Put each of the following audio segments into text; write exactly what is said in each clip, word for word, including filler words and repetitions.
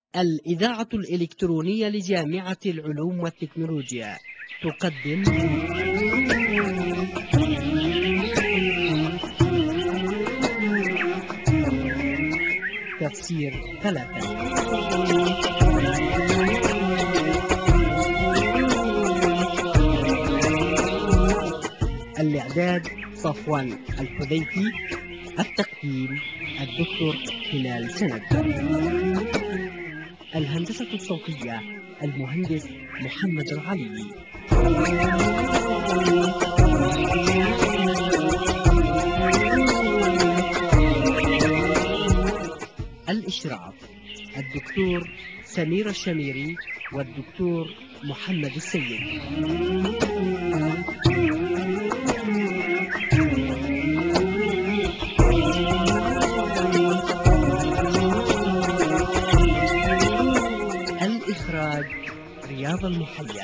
الإذاعة الإلكترونية لجامعة العلوم والتكنولوجيا تقدم تفسير ثلاثة. الإعداد صفوان الحذيفي، التقديم الدكتور هلال سند، الهندسة الصوتية المهندس محمد العلي، الإشراف الدكتور سمير الشميري والدكتور محمد السيد. الإخراج رياض المحيا.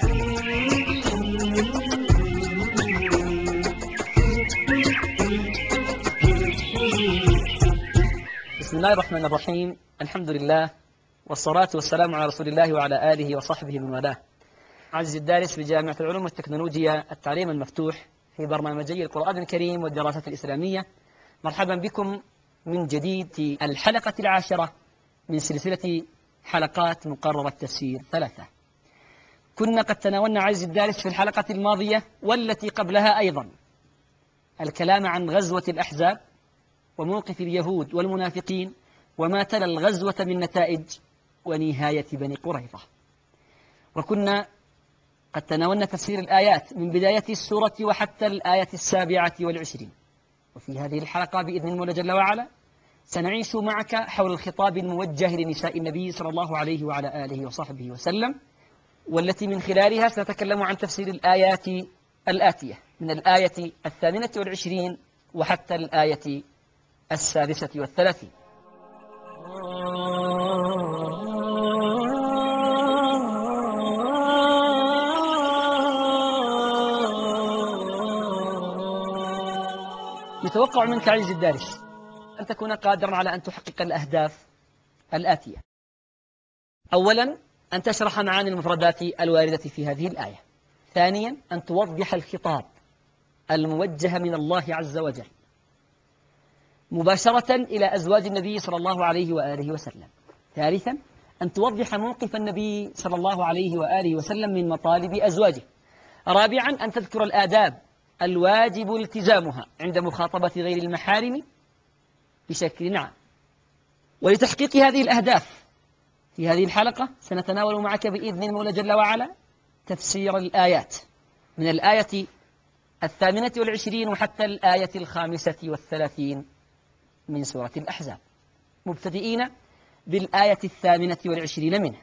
بسم الله الرحمن الرحيم. الحمد لله والصلاة والسلام على رسول الله وعلى آله وصحبه من والاه. عزيزي الدارس بجامعة العلوم والتكنولوجيا التعليم المفتوح في برنامجي القرآن الكريم والدراسات الإسلامية، مرحبا بكم من جديد في الحلقة العاشرة من سلسلة حلقات مقررة تفسير ثلاثة. كنا قد تناولنا عزيزي الدارس في الحلقة الماضية والتي قبلها أيضا الكلام عن غزوة الأحزاب وموقف اليهود والمنافقين وما تلا الغزوة من نتائج ونهاية بني قريظة، وكنا قد تناولنا تفسير الآيات من بداية السورة وحتى الآية السابعة والعشرين. وفي هذه الحلقة بإذن المولى جل وعلا سنعيش معك حول الخطاب الموجه لنساء النبي صلى الله عليه وعلى آله وصحبه وسلم، والتي من خلالها سنتكلم عن تفسير الآيات الآتية من الآية الثامنة والعشرين وحتى الآية السادسة والثلاثين. يتوقع منك عزيزي الدارس أن تكون قادرا على أن تحقق الأهداف الآتية. أولا، أن تشرح معاني المفردات الواردة في هذه الآية. ثانيا، أن توضح الخطاب الموجه من الله عز وجل مباشرة إلى أزواج النبي صلى الله عليه وآله وسلم. ثالثا، أن توضح موقف النبي صلى الله عليه وآله وسلم من مطالب أزواجه. رابعا، أن تذكر الآداب الواجب التزامها عند مخاطبة غير المحارم بشكل عام. ولتحقيق هذه الأهداف في هذه الحلقة سنتناول معك بإذن المولى جل وعلا تفسير الآيات من الآية الثامنة والعشرين وحتى الآية الخامسة والثلاثين من سورة الأحزاب، مبتدئين بالآية الثامنة والعشرين منها.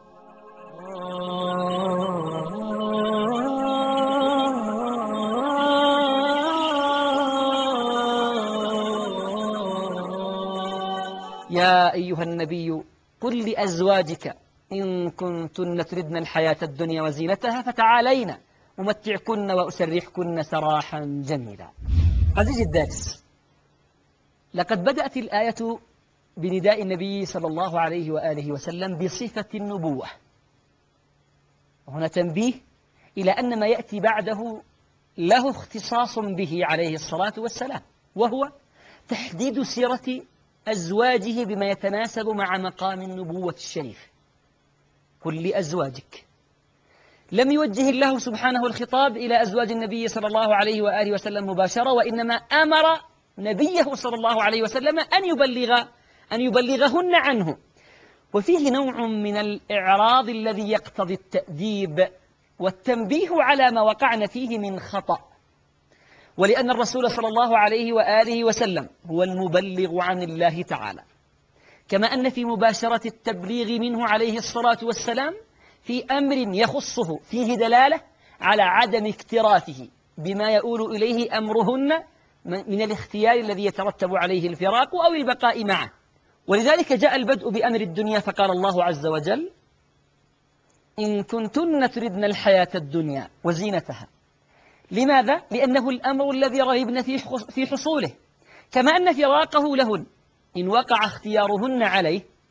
يا أيها النبي قل لأزواجك إن كنتن تردن الحياة الدنيا وزينتها فتعالين أمتعكن وأسرحكن سراحا جميلا. عزيزي الدارس، لقد بدأت الآية بنداء النبي صلى الله عليه وآله وسلم بصفة النبوة، وهنا تنبيه إلى أن ما يأتي بعده له اختصاص به عليه الصلاة والسلام، وهو تحديد سيرة أزواجه بما يتناسب مع مقام النبوة الشريف. قل لأزواجك، لم يوجه الله سبحانه الخطاب إلى أزواج النبي صلى الله عليه وآله وسلم مباشرة، وإنما أمر نبيه صلى الله عليه وسلم أن يبلغ أن يبلغهن عنه. وفيه نوع من الإعراض الذي يقتضي التأديب والتنبيه على ما وقعن فيه من خطأ، ولأن الرسول صلى الله عليه وآله وسلم هو المبلغ عن الله تعالى، كما أن في مباشرة التبليغ منه عليه الصلاة والسلام في أمر يخصه فيه دلالة على عدم اكتراثه بما يؤول إليه أمرهن من الاختيار الذي يترتب عليه الفراق أو البقاء معه. ولذلك جاء البدء بأمر الدنيا، فقال الله عز وجل إن كنتن تردن الحياة الدنيا وزينتها. لماذا؟ لأنه الأمر الذي رغبن في حصوله، كما أن فراقه لهن إن وقع اختيارهن عليه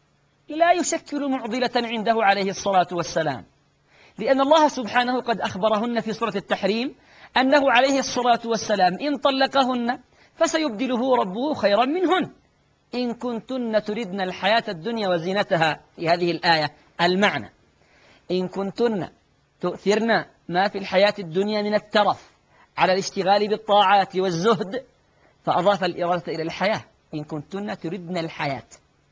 لا يشكل معضلة عنده عليه الصلاة والسلام، لأن الله سبحانه قد أخبرهن في سورة التحريم أنه عليه الصلاة والسلام إن طلقهن فسيبدله ربه خيرا منهن إن كنتن تردن الحياة الدنيا وزينتها. في هذه الآية المعنى إن كنتن تؤثرن ما في الحياة الدنيا من الترف على الاشتغال بالطاعات والزهد، فأضاف الإرادة إلى الحياة، إن كنتن تردن الحياة.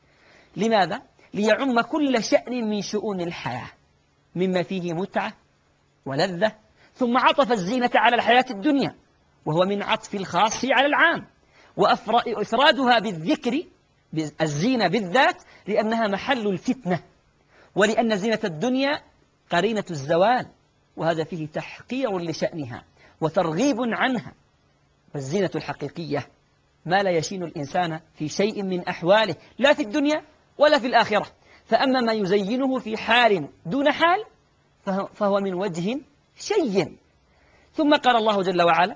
لماذا؟ ليعم كل شأن من شؤون الحياة مما فيه متعة ولذة، ثم عطف الزينة على الحياة الدنيا، وهو من عطف الخاص على العام، وإفرادها بالذكر الزينة بالذات لأنها محل الفتنة، ولأن زينة الدنيا قرينة الزوال، وهذا فيه تحقير لشأنها وترغيب عنها. والزينة الحقيقية ما لا يشين الإنسان في شيء من أحواله، لا في الدنيا ولا في الآخرة. فأما ما يزينه في حال دون حال فهو من وجه شيء. ثم قال الله جل وعلا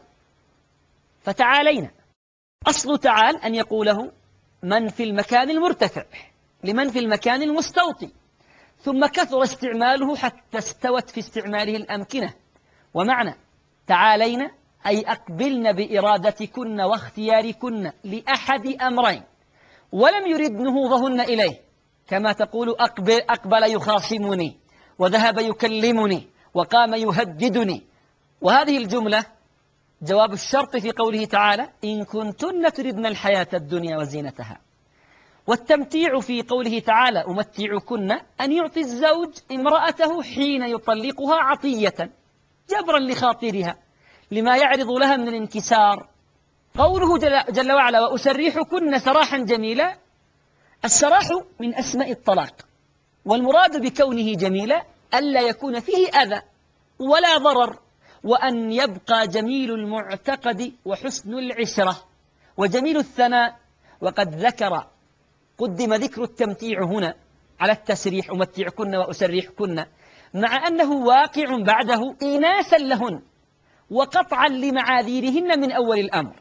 فتعالينا. أصل تعال أن يقوله من في المكان المرتفع لمن في المكان المستوطي، ثم كثر استعماله حتى استوت في استعماله الأمكنة. ومعنى تعالينا أي أقبلن بإرادتكن واختياركن لأحد أمرين ولم يرد نهوضهن إليه، كما تقول أقبل, أقبل يخاصمني وذهب يكلمني وقام يهددني. وهذه الجملة جواب الشرط في قوله تعالى إن كنتن تردن الحياة الدنيا وزينتها. والتمتيع في قوله تعالى أمتعكن أن يعطي الزوج امرأته حين يطلقها عطية جبرا لخاطرها لما يعرض لها من الانكسار. قوله جل, جل وعلا وأسرحكن سراحا جميلا، السراح من أسماء الطلاق، والمراد بكونه جميلا ألا يكون فيه أذى ولا ضرر، وأن يبقى جميل المعتقد وحسن العشرة وجميل الثناء. وقد ذكر قدم ذكر التمتيع هنا على التسريح أمتعكن وأسرحكن، مع أنه واقع بعده إيناسا لهن وقطعا لمعاذيرهن من أول الأمر.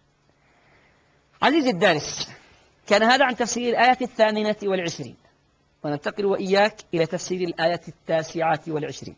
عزيزي الدارس، كان هذا عن تفسير الآية الثامنة والعشرين، وننتقل وإياك إلى تفسير الآية التاسعة والعشرين.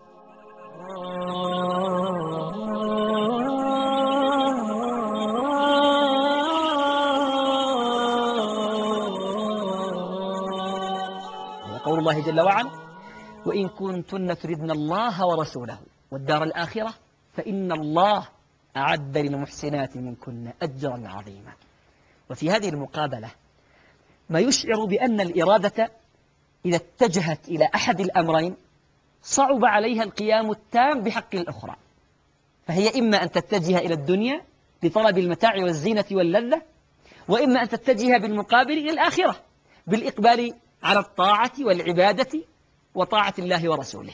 قول الله جل وعلا وإن كنتن تردن الله ورسوله والدار الآخرة فإن الله أعد للمحسنات منكن أجرا عظيما. وفي هذه المقابلة ما يشعر بأن الإرادة إذا اتجهت إلى أحد الأمرين صعب عليها القيام التام بحق الأخرى، فهي إما أن تتجه إلى الدنيا لطلب المتاع والزينة واللذة، وإما أن تتجه بالمقابل إلى الآخرة بالإقبال على الطاعة والعبادة وطاعة الله ورسوله.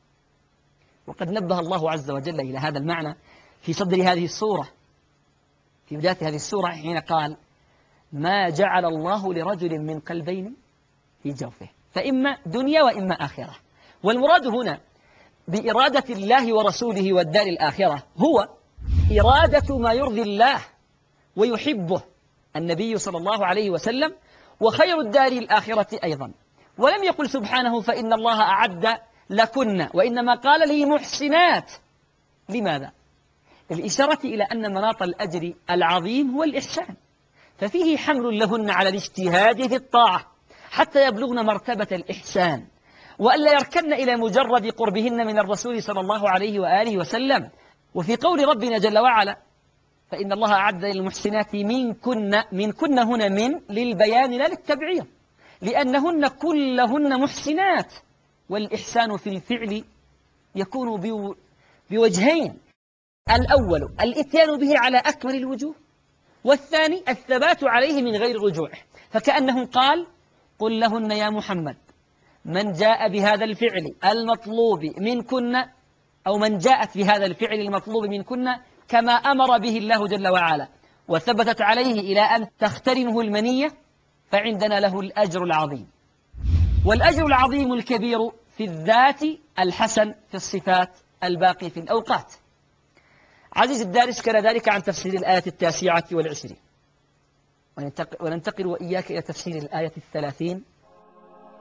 وقد نبه الله عز وجل إلى هذا المعنى في صدر هذه السورة، في بداية هذه السورة حين قال ما جعل الله لرجل من قلبين في جوفه، فإما دنيا وإما آخرة. والمراد هنا بإرادة الله ورسوله والدار الآخرة هو إرادة ما يرضي الله ويحبه النبي صلى الله عليه وسلم، وخير الدار الآخرة أيضا. ولم يقل سبحانه فإن الله أعد لكن، وإنما قال للمحسنات. لماذا؟ الإشارة إلى أن مناط الأجر العظيم هو الإحسان، ففيه حمل لهن على الاجتهاد في الطاعة حتى يبلغن مرتبة الإحسان، وألا يركن إلى مجرد قربهن من الرسول صلى الله عليه وآله وسلم. وفي قول ربنا جل وعلا فإن الله أعد للمحسنات منكن، منكن هنا من للبيان لا للتبعير، لأنهن كلهن محسنات، والإحسان في الفعل يكون بوجهين: الأول الإتيان به على أكمل الوجوه، والثاني الثبات عليه من غير رجوع. فكأنه قال قل لهن يا محمد من جاء بهذا الفعل المطلوب منكن، أو من جاءت بهذا الفعل المطلوب منكن كما أمر به الله جل وعلا وثبتت عليه إلى أن تخترمه المنية، فعندنا له الأجر العظيم. والأجر العظيم الكبير في الذات الحسن في الصفات الباقي في الأوقات. عزيز الدارس، كان ذلك عن تفسير الآية التاسعة والعشرين، وننتقل وإياك إلى تفسير الآية الثلاثين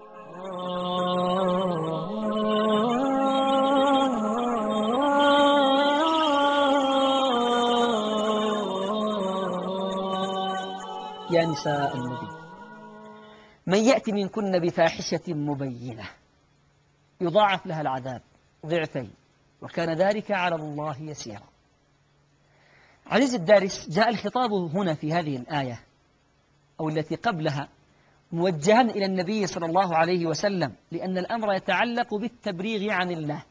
يا نساء النبي من يأتي منكن بفاحشة مبينة يضاعف لها العذاب ضعفين وكان ذلك على الله يسيرا. عزيز الدارس، جاء الخطاب هنا في هذه الآية أو التي قبلها موجها إلى النبي صلى الله عليه وسلم، لأن الأمر يتعلق بالتبريغ عن الله.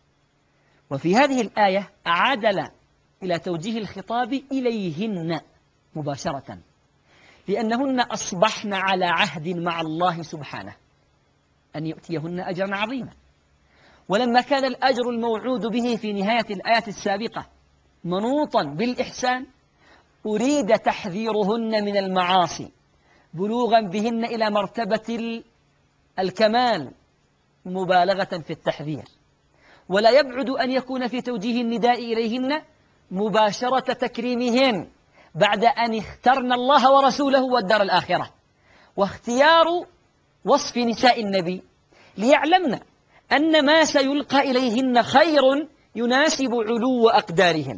وفي هذه الآية عدل إلى توجيه الخطاب إليهن مباشرة، لأنهن أصبحن على عهد مع الله سبحانه أن يؤتيهن أجرا عظيما. ولما كان الأجر الموعود به في نهاية الآية السابقة منوطا بالإحسان، أريد تحذيرهن من المعاصي بلوغا بهن إلى مرتبة الكمال مبالغة في التحذير. ولا يبعد أن يكون في توجيه النداء إليهن مباشرة تكريمهن بعد أن اخترن الله ورسوله والدار الآخرة، واختيار وصف نساء النبي ليعلمن أن ما سيلقى إليهن خير يناسب علو أقدارهن.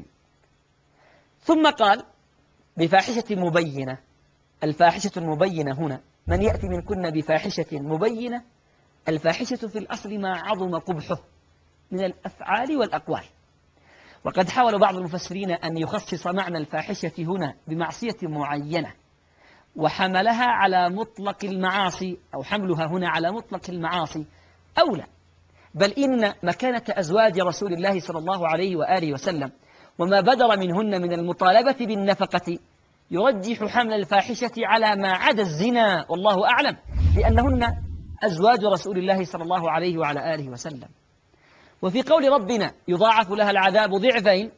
ثم قال بفاحشة مبينة. الفاحشة المبينة هنا من يأتي منكن بفاحشة مبينة، الفاحشة في الأصل ما عظم قبحه من الأفعال والأقوال. وقد حاول بعض المفسرين أن يخصص معنى الفاحشة هنا بمعصية معينة، وحملها على مطلق المعاصي، أو حملها هنا على مطلق المعاصي أولى، بل إن مكانة أزواج رسول الله صلى الله عليه وآله وسلم وما بدر منهن من المطالبة بالنفقة يرجح حمل الفاحشة على ما عدا الزنا، والله أعلم، لأنهن أزواج رسول الله صلى الله عليه وعلى آله وسلم. وفي قول ربنا يضاعف لها العذاب ضعفين،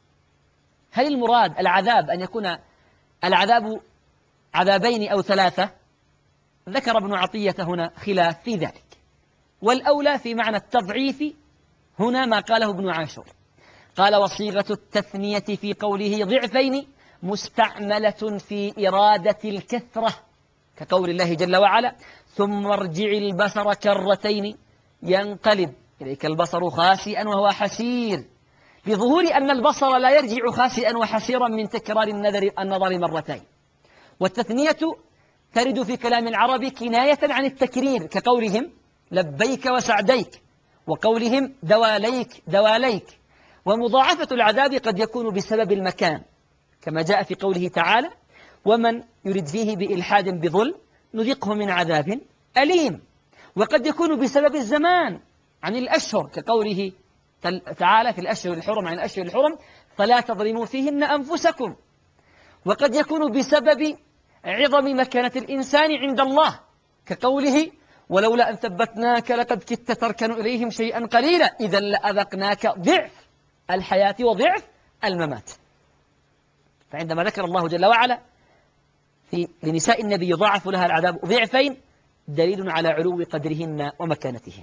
هل المراد العذاب أن يكون العذاب عذابين أو ثلاثة؟ ذكر ابن عطية هنا خلاف في ذلك، والأولى في معنى التضعيف هنا ما قاله ابن عاشور، قال وصيغة التثنية في قوله ضعفين مستعملة في إرادة الكثرة، كقول الله جل وعلا ثم ارجع البصر كرتين ينقلب إليك البصر خاسئا وهو حسير، لظهور أن البصر لا يرجع خاسئا وحسيرا من تكرار النظر, النظر مرتين. والتثنية ترد في كلام العرب كناية عن التكرير، كقولهم لبيك وسعديك، وقولهم دواليك دواليك. ومضاعفة العذاب قد يكون بسبب المكان، كما جاء في قوله تعالى ومن يرد فيه بإلحاد بظلم نذقه من عذاب أليم. وقد يكون بسبب الزمان عن الأشهر، كقوله تعالى في الأشهر الحرم عن الأشهر الحرم فلا تظلموا فيهن أنفسكم. وقد يكون بسبب عظم مكانة الإنسان عند الله، كقوله ولولا أن ثبتناك لقد كدت تركن إليهم شيئا قليلا إذا لأذقناك ضعف الحياة وضعف الممات. فعندما ذكر الله جل وعلا في لنساء النبي يضاعف لها العذاب ضعفين دليل على علو قدرهن ومكانتهن.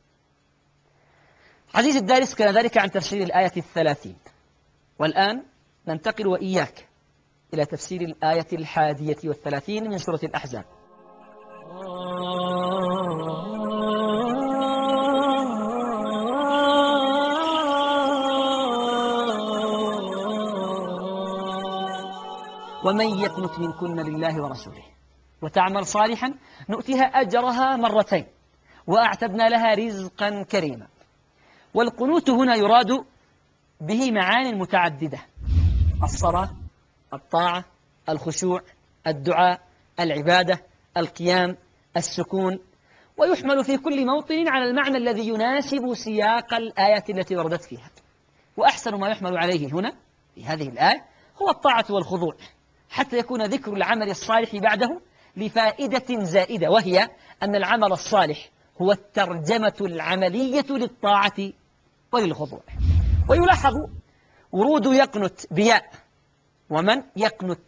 عزيز الدارس، كان ذلك عن تفسير الآية الثلاثين. والآن ننتقل وإياك إلى تفسير الآية الحادية والثلاثين من سورة الأحزاب. ومن يقنت منكن لله ورسوله وتعمل صالحا نؤتها أجرها مرتين وأعتدنا لها رزقا كريما. والقنوت هنا يراد به معان متعددة: الصلاة، الطاعة، الخشوع، الدعاء، العبادة، القيام، السكون، ويحمل في كل موطن على المعنى الذي يناسب سياق الآية التي وردت فيها. وأحسن ما يحمل عليه هنا في هذه الآية هو الطاعة والخضوع، حتى يكون ذكر العمل الصالح بعده لفائدة زائدة، وهي أن العمل الصالح هو الترجمة العملية للطاعة وللخضوع. ويلاحظ ورود يقنت بياء ومن يقنت.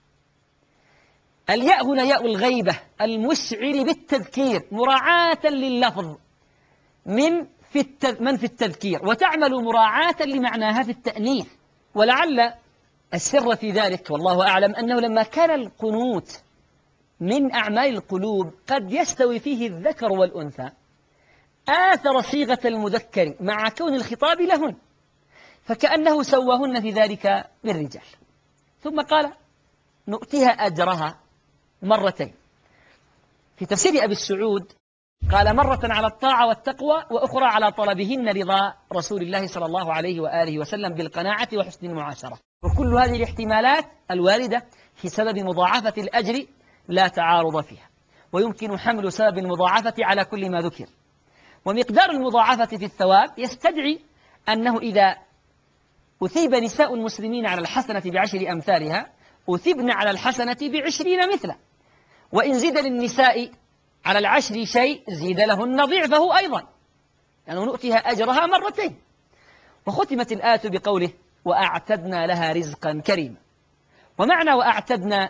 الياء هنا ياء الغيبة المشعر بالتذكير مراعاة لللفظ من في التذ... من في التذكير، وتعمل مراعاة لمعناها في التأنيث. ولعل السر في ذلك والله أعلم أنه لما كان القنوت من أعمال القلوب قد يستوي فيه الذكر والأنثى، آثر صيغة المذكر مع كون الخطاب لهن، فكأنه سواهن في ذلك بالرجال. ثم قال نؤتيها أجرها مرتين. في تفسير أبي السعود قال مرة على الطاعة والتقوى، وأخرى على طلبهن رضا رسول الله صلى الله عليه وآله وسلم بالقناعة وحسن المعاشرة. وكل هذه الاحتمالات الواردة في سبب مضاعفة الأجر لا تعارض فيها، ويمكن حمل سبب المضاعفة على كل ما ذكر. ومقدار المضاعفة في الثواب يستدعي أنه إذا أثيب نساء المسلمين على الحسنة بعشر أمثالها أثبن على الحسنة بعشرين مثله، وإن زيد للنساء على العشر شيء زيد لهن ضعفه أيضا، لأنه يعني نؤتيها أجرها مرتين. وختمت الآية بقوله وأعتدنا لها رزقا كريما. ومعنى وأعتدنا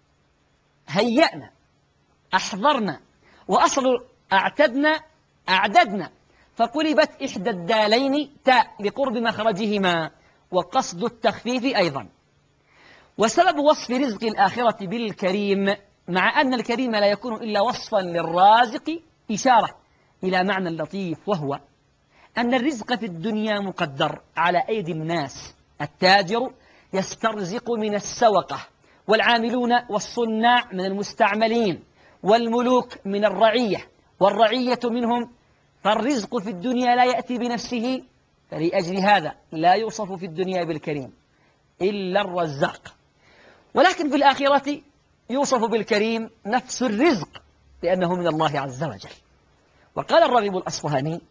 هيأنا أحضرنا، وأصل أعتدنا أعددنا، فقلبت إحدى الدالين تاء لقرب مخرجهما، وقصد التخفيف أيضا. وسبب وصف رزق الآخرة بالكريم مع أن الكريم لا يكون إلا وصفا للرازق إشارة إلى معنى لطيف، وهو أن الرزق في الدنيا مقدر على أيدي الناس. التاجر يسترزق من السوقة، والعاملون والصناع من المستعملين، والملوك من الرعية والرعية منهم. فالرزق في الدنيا لا يأتي بنفسه، فلأجل هذا لا يوصف في الدنيا بالكريم إلا الرزاق. ولكن في الآخرة يوصف بالكريم نفس الرزق لأنه من الله عز وجل. وقال الراغب الأصفهاني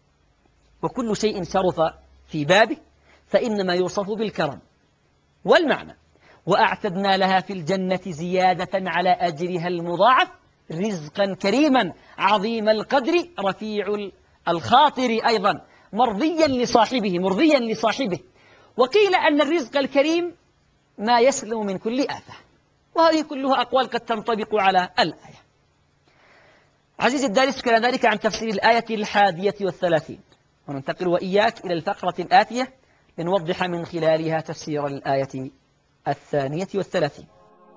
وكل شيء شرف في بابه فإنما يوصف بالكرم. والمعنى وأعتدنا لها في الجنة زيادة على أجرها المضاعف رزقا كريما عظيم القدر رفيع الخاطر أيضا مرضيا لصاحبه مرضيا لصاحبه. وقيل أن الرزق الكريم ما يسلم من كل آفة. وهذه كلها أقوال قد تنطبق على الآية. عزيزي الدارس كان ذلك عن تفسير الآية الحادية والثلاثين، وننتقل وإياك إلى الفقرة الآتية لنوضح من خلالها تفسير الآية الثانية والثلاثين.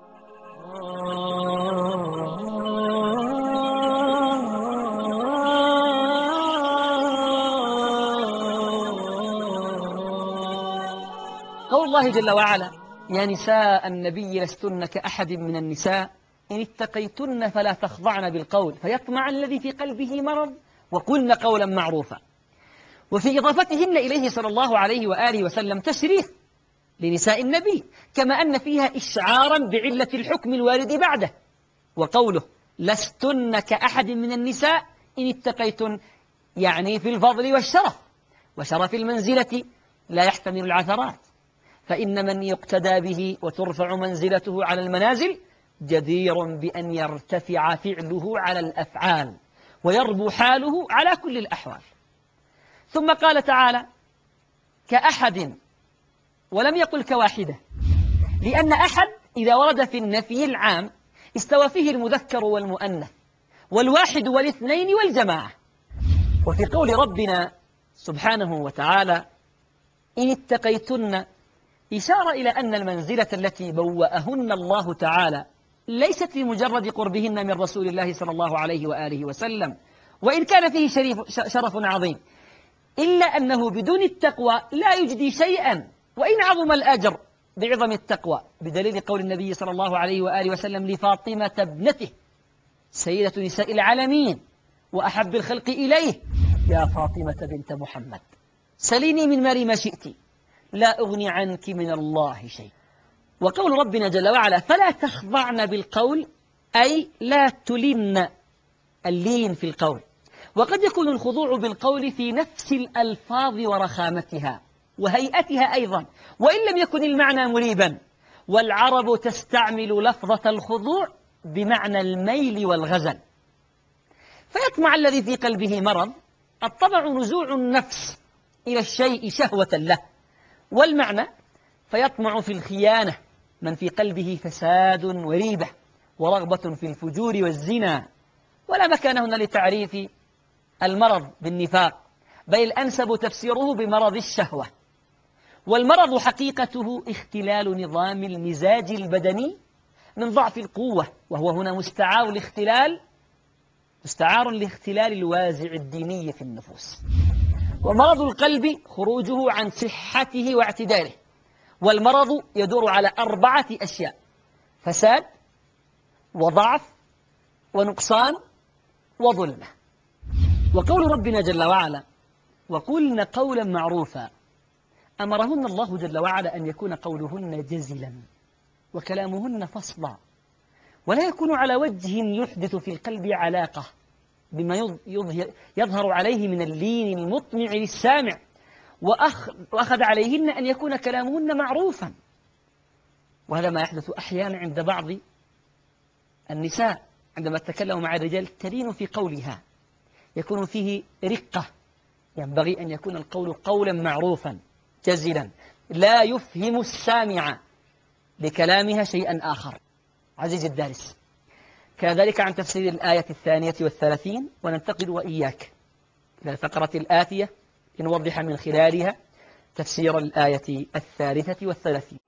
قول الله جل وعلا يا نساء النبي لستن كأحد من النساء إن اتقيتن فلا تخضعن بالقول فيطمع الذي في قلبه مرض وقلن قولا معروفا. وفي إضافتهن إليه صلى الله عليه وآله وسلم تشريف لنساء النبي، كما أن فيها إشعارا بعلة الحكم الوارد بعده. وقوله لستن كأحد من النساء إن اتقيتن يعني في الفضل والشرف، وشرف المنزلة لا يحتمل العثرات، فإن من يقتدى به وترفع منزلته على المنازل جدير بأن يرتفع فعله على الأفعال ويربو حاله على كل الأحوال. ثم قال تعالى كأحد ولم يقل كواحدة، لأن أحد إذا ورد في النفي العام استوى فيه المذكر والمؤنث والواحد والاثنين والجماعة. وفي قول ربنا سبحانه وتعالى إن اتقيتن إشارة إلى أن المنزلة التي بوأهن الله تعالى ليست في مجرد قربهن من رسول الله صلى الله عليه وآله وسلم، وإن كان فيه شريف شرف عظيم، إلا أنه بدون التقوى لا يجدي شيئا، وإن عظم الأجر بعظم التقوى، بدليل قول النبي صلى الله عليه وآله وسلم لفاطمة ابنته سيدة نساء العالمين وأحب الخلق إليه يا فاطمة بنت محمد سليني من مالي ما شئت لا أغني عنك من الله شيء. وقول ربنا جل وعلا فلا تخضعن بالقول أي لا تلن اللين في القول. وقد يكون الخضوع بالقول في نفس الألفاظ ورخامتها وهيئتها أيضا، وإن لم يكن المعنى مريبا. والعرب تستعمل لفظة الخضوع بمعنى الميل والغزل. فيطمع الذي في قلبه مرض، الطبع نزوع النفس إلى الشيء شهوة له، والمعنى فيطمع في الخيانة من في قلبه فساد وريبة ورغبة في الفجور والزنا. ولا مكان هنا لتعريف المرض بالنفاق، بل الأنسب تفسيره بمرض الشهوة. والمرض حقيقته اختلال نظام المزاج البدني من ضعف القوة، وهو هنا مستعار الاختلال مستعار لاختلال الوازع الديني في النفوس. ومرض القلب خروجه عن صحته واعتداله. والمرض يدور على أربعة أشياء: فساد وضعف ونقصان وظلمة. وقول ربنا جل وعلا وقلن قولا معروفا أمرهن الله جل وعلا أن يكون قولهن جزلا وكلامهن فصلا، ولا يكون على وجه يحدث في القلب علاقة بما يظهر يظهر عليه من اللين المطمع للسامع، وأخذ عليهن أن يكون كلامهن معروفا. وهذا ما يحدث أحيانا عند بعض النساء عندما تتكلم مع الرجال تلين في قولها، يكون فيه رقة. ينبغي أن يكون القول قولا معروفا جزلا لا يفهم السامع بكلامها شيئا آخر. عزيزي الدارس، كذلك عن تفسير الآية الثانية والثلاثين، وننتقل وإياك إلى الفقرة الآتية لنوضح من خلالها تفسير الآية الثالثة والثلاثين.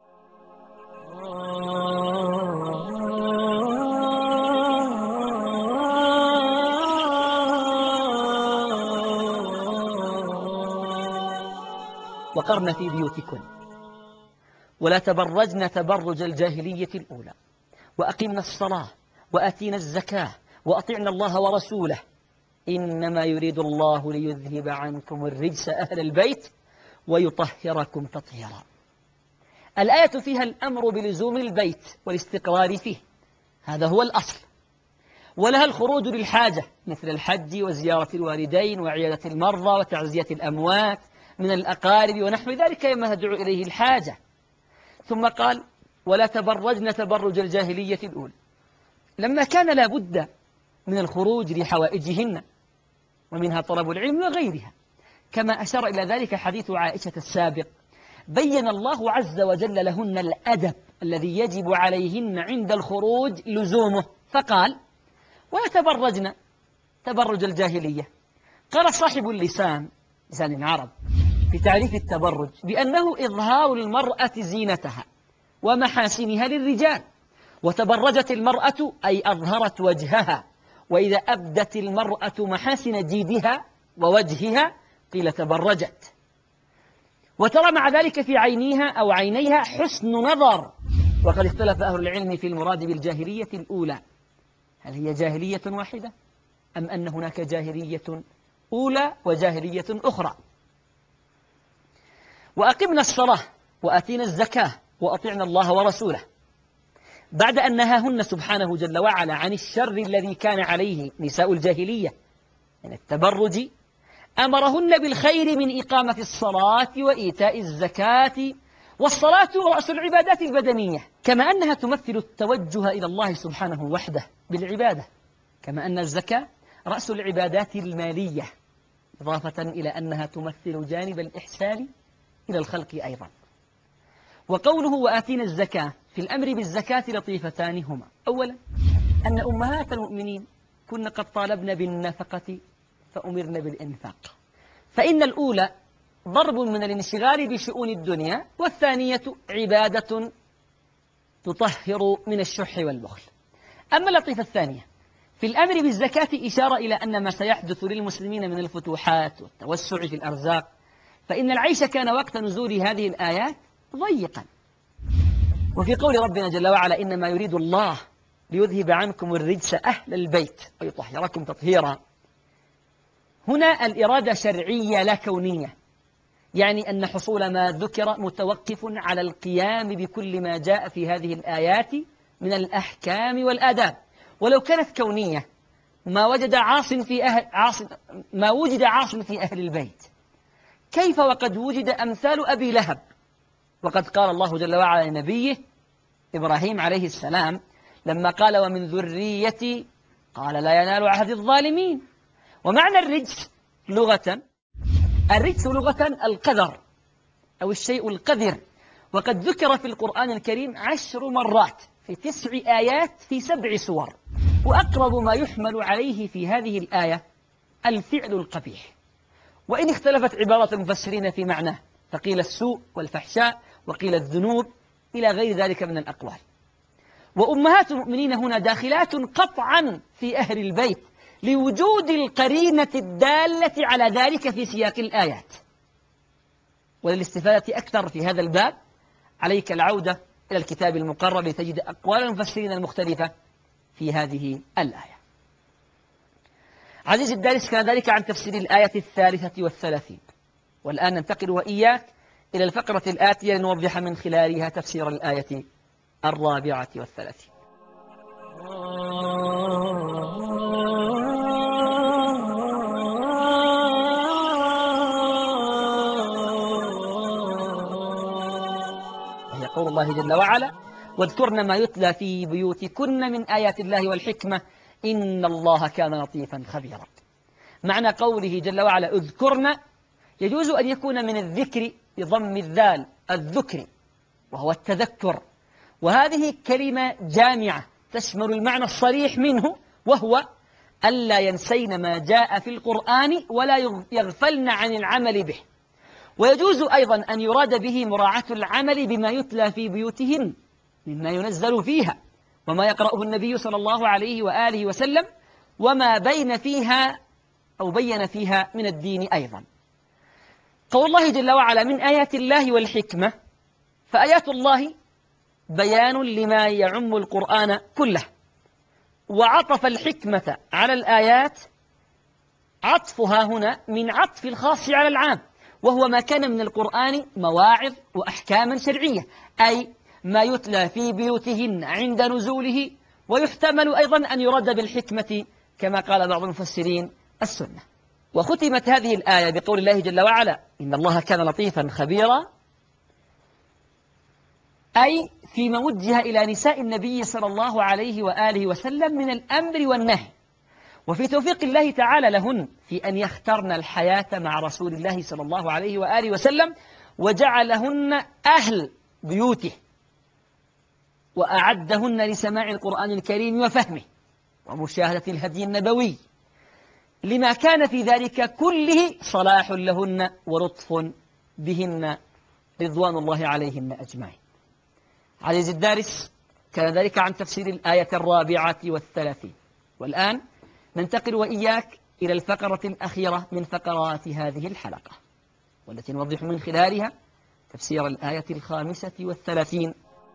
وقرن في بيوتكن ولا تبرجن تبرج الجاهلية الأولى وأقمنا الصلاة وآتينا الزكاة وأطعنا الله ورسوله إنما يريد الله ليذهب عنكم الرجس أهل البيت ويطهركم تطهيرا. الآية فيها الأمر بلزوم البيت والاستقرار فيه، هذا هو الأصل، ولها الخروج للحاجة مثل الحج وزيارة الوالدين وعيادة المرضى وتعزية الأموات من الأقارب ونحو ذلك ما تدعو إليه الحاجة. ثم قال ولا تبرجن تبرج الجاهلية الأولى، لما كان لا بد من الخروج لحوائجهن ومنها طلب العلم وغيرها، كما أشار إلى ذلك حديث عائشة السابق، بين الله عز وجل لهن الأدب الذي يجب عليهن عند الخروج لزومه، فقال ولا تبرجن تبرج الجاهلية. قال صاحب اللسان لسان العرب في تعريف التبرج بأنه إظهار المرأة زينتها ومحاسنها للرجال، وتبرجت المرأة أي أظهرت وجهها، وإذا أبدت المرأة محاسن جيدها ووجهها قيل تبرجت. وترى مع ذلك في عينيها أو عينيها حسن نظر. وقد اختلف أهل العلم في المراد بالجاهلية الأولى، هل هي جاهلية واحدة أم أن هناك جاهلية أولى وجاهلية أخرى. وأقمنا الصلاة وآتينا الزكاة وأطعنا الله ورسوله، بعد أن نهاهن سبحانه جل وعلا عن الشر الذي كان عليه نساء الجاهلية من التبرج، أمرهن بالخير من إقامة الصلاة وإيتاء الزكاة. والصلاة رأس العبادات البدنية، كما أنها تمثل التوجه إلى الله سبحانه وحده بالعبادة، كما أن الزكاة رأس العبادات المالية، إضافة إلى أنها تمثل جانب الإحسان إلى الخلق أيضا. وقوله وآتينا الزكاة في الأمر بالزكاة لطيفتان هما: أولا أن أمهات المؤمنين كن قد طالبن بالنفقة فأمرن بالإنفاق، فإن الأولى ضرب من الانشغال بشؤون الدنيا، والثانية عبادة تطهر من الشح والبخل. أما اللطيفة الثانية في الأمر بالزكاة إشارة إلى أن ما سيحدث للمسلمين من الفتوحات والتوسع في الأرزاق، فإن العيش كان وقت نزول هذه الآيات ضيقا. وفي قول ربنا جل وعلا إنما يريد الله ليذهب عنكم الرجس أهل البيت ويطهركم تطهيرا، هنا الإرادة شرعية لا كونية، يعني أن حصول ما ذكر متوقف على القيام بكل ما جاء في هذه الآيات من الأحكام والآداب. ولو كانت كونية ما وجد عاص في أهل عاص ما وجد عاص في أهل البيت، كيف وقد وجد أمثال أبي لهب؟ وقد قال الله جل وعلا لنبيه إبراهيم عليه السلام لما قال ومن ذريتي، قال لا ينال عهد الظالمين. ومعنى الرجس لغة، الرجس لغة القذر أو الشيء القذر، وقد ذكر في القرآن الكريم عشر مرات في تسع آيات في سبع سور، وأقرب ما يحمل عليه في هذه الآية الفعل القبيح، وإن اختلفت عبارات المفسرين في معناه، فقيل السوء والفحشاء وقيل الذنوب إلى غير ذلك من الأقوال. وأمهات المؤمنين هنا داخلات قطعا في أهل البيت لوجود القرينة الدالة على ذلك في سياق الآيات. وللاستفادة أكثر في هذا الباب عليك العودة إلى الكتاب المقرر لتجد أقوال المفسرين المختلفة في هذه الآية. عزيزي الدارس، كان ذلك عن تفسير الآية الثالثة والثلاثين. والآن ننتقل وإياك إلى الفقرة الآتية لنوضح من خلالها تفسير الآية الرابعة والثلاثين. وهي قول الله جل وعلا: واذكرن ما يتلى في بيوتكن من آيات الله والحكمة إن الله كان لطيفا خبيرا. معنى قوله جل وعلا اذكرن يجوز أن يكون من الذكر بضم الذال الذكر، وهو التذكر، وهذه كلمة جامعة تشمل المعنى الصريح منه، وهو ألا ينسين ما جاء في القرآن ولا يغفلن عن العمل به. ويجوز أيضا أن يراد به مراعاة العمل بما يتلى في بيوتهن مما ينزل فيها وما يقرأه النبي صلى الله عليه وآله وسلم وما بين فيها أو بين فيها من الدين أيضا. قول الله جل وعلا من آيات الله والحكمة، فآيات الله بيان لما يعم القرآن كله، وعطف الحكمة على الآيات عطفها هنا من عطف الخاص على العام، وهو ما كان من القرآن مواعظ وأحكاما شرعية، أي ما يتلى في بيوتهن عند نزوله. ويحتمل أيضا أن يرد بالحكمة كما قال بعض المفسرين السنة. وختمت هذه الآية بقول الله جل وعلا إن الله كان لطيفا خبيرا، أي فيما وجه إلى نساء النبي صلى الله عليه وآله وسلم من الأمر والنهي، وفي توفيق الله تعالى لهن في أن يخترن الحياة مع رسول الله صلى الله عليه وآله وسلم، وجعلهن أهل بيوته، وأعدهن لسماع القرآن الكريم وفهمه ومشاهدة الهدي النبوي، لما كان في ذلك كله صلاح لهن ولطف بهن رضوان الله عليهن أجمعين. عزيزي الدارس، كان ذلك عن تفسير الآية الرابعة والثلاثين. والآن ننتقل وإياك إلى الفقرة الأخيرة من فقرات هذه الحلقة، والتي نوضح من خلالها تفسير الآية الخامسة والثلاثين.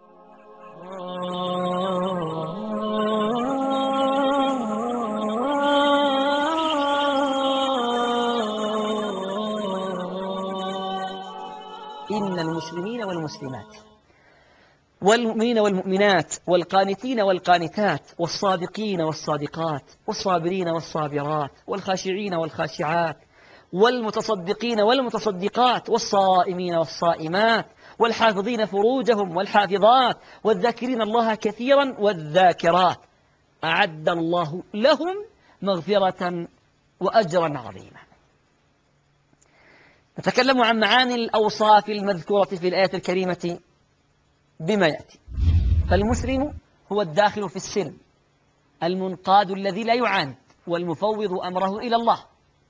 إن المسلمين والمسلمات والمؤمنين والمؤمنات والقانتين والقانتات والصادقين والصادقات والصابرين والصابرات والخاشعين والخاشعات والمتصدقين والمتصدقات والصائمين والصائمات والحافظين فروجهم والحافظات والذاكرين الله كثيرا والذاكرات أعد الله لهم مغفرة وأجرا عظيما. نتكلم عن معاني الأوصاف المذكورة في الآية الكريمة بما يأتي. فالمسلم هو الداخل في السلم المنقاد الذي لا يعاند والمفوض أمره إلى الله،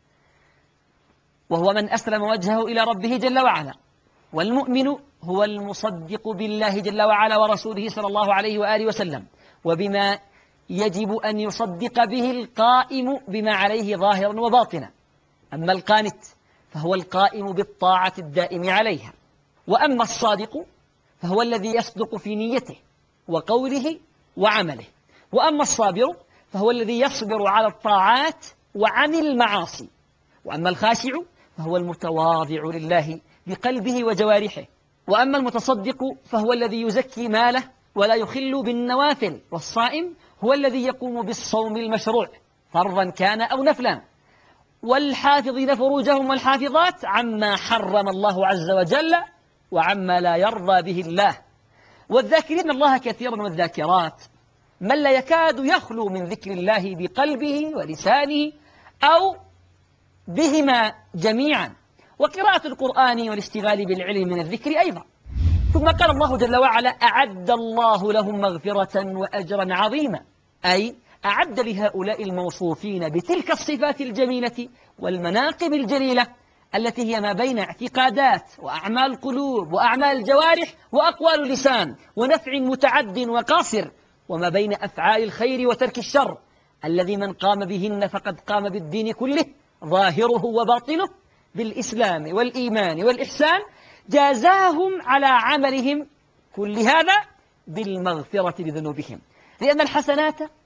وهو من أسلم وجهه إلى ربه جل وعلا. والمؤمن هو المصدق بالله جل وعلا ورسوله صلى الله عليه وآله وسلم وبما يجب أن يصدق به القائم بما عليه ظاهرا وباطنا. أما القانت فهو القائم بالطاعة الدائم عليها. وأما الصادق فهو الذي يصدق في نيته وقوله وعمله. وأما الصابر فهو الذي يصبر على الطاعات وعن المعاصي. وأما الخاشع فهو المتواضع لله بقلبه وجوارحه. وأما المتصدق فهو الذي يزكي ماله ولا يخل بالنوافل. والصائم هو الذي يقوم بالصوم المشروع فرضا كان أو نفلا. والحافظين فروجهم والحافظات عما حرم الله عز وجل وعما لا يرضى به الله. والذاكرين الله كثيرا والذاكرات من لا يكاد يخلو من ذكر الله بقلبه ولسانه أو بهما جميعا، وقراءة القرآن والاشتغال بالعلم من الذكر أيضا. ثم قال الله جل وعلا أعد الله لهم مغفرة وأجرا عظيما، أي أعد لهؤلاء الموصوفين بتلك الصفات الجميلة والمناقب الجليلة التي هي ما بين اعتقادات وأعمال قلوب وأعمال جوارح وأقوال لسان ونفع متعد وقاصر، وما بين أفعال الخير وترك الشر الذي من قام بهن فقد قام بالدين كله ظاهره وباطنه بالإسلام والإيمان والإحسان، جازاهم على عملهم كل هذا بالمغفرة لذنوبهم، لأن الحسنات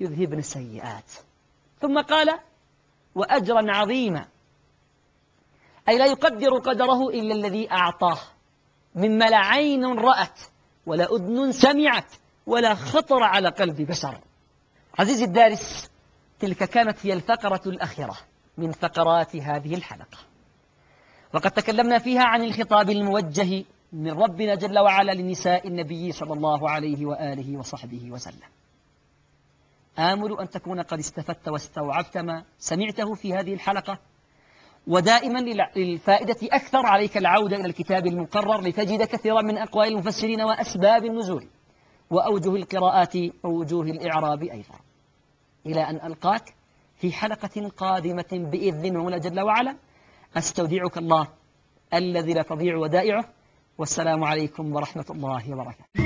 يذهبن السيئات. ثم قال وأجرا عظيما، أي لا يقدر قدره إلا الذي أعطاه، مما لا عين رأت ولا أذن سمعت ولا خطر على قلب بشر. عزيزي الدارس، تلك كانت هي الفقرة الأخيرة من فقرات هذه الحلقة، وقد تكلمنا فيها عن الخطاب الموجه من ربنا جل وعلا لنساء النبي صلى الله عليه وآله وصحبه وسلم. آمل أن تكون قد استفدت واستوعبت ما سمعته في هذه الحلقة، ودائما للفائدة أكثر عليك العودة إلى الكتاب المقرر لتجد كثيرا من أقوال المفسرين وأسباب النزول وأوجه القراءات ووجوه الإعراب أيضا. إلى أن ألقاك في حلقة قادمة بإذن المولى جل وعلا، أستودعك الله الذي لا تضيع ودائعه، والسلام عليكم ورحمة الله وبركاته.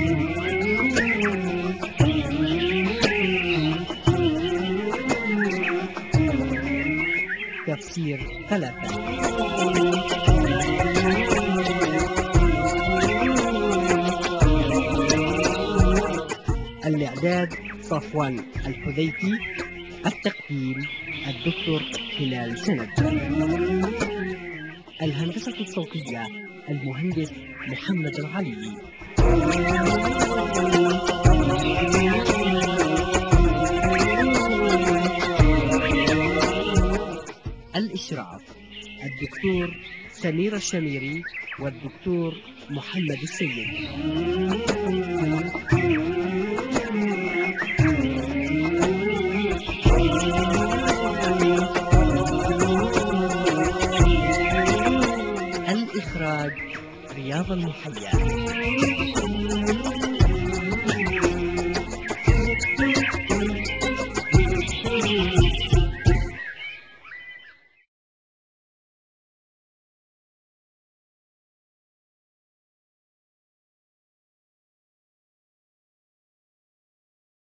تفسير ثلاثة. الإعداد صفوان الحذيفي، التقديم الدكتور هلال سند، الهندسة الصوتية المهندس محمد العلي. الإشراف الدكتور سمير الشميري والدكتور محمد السيد. الإخراج رياض المحيا.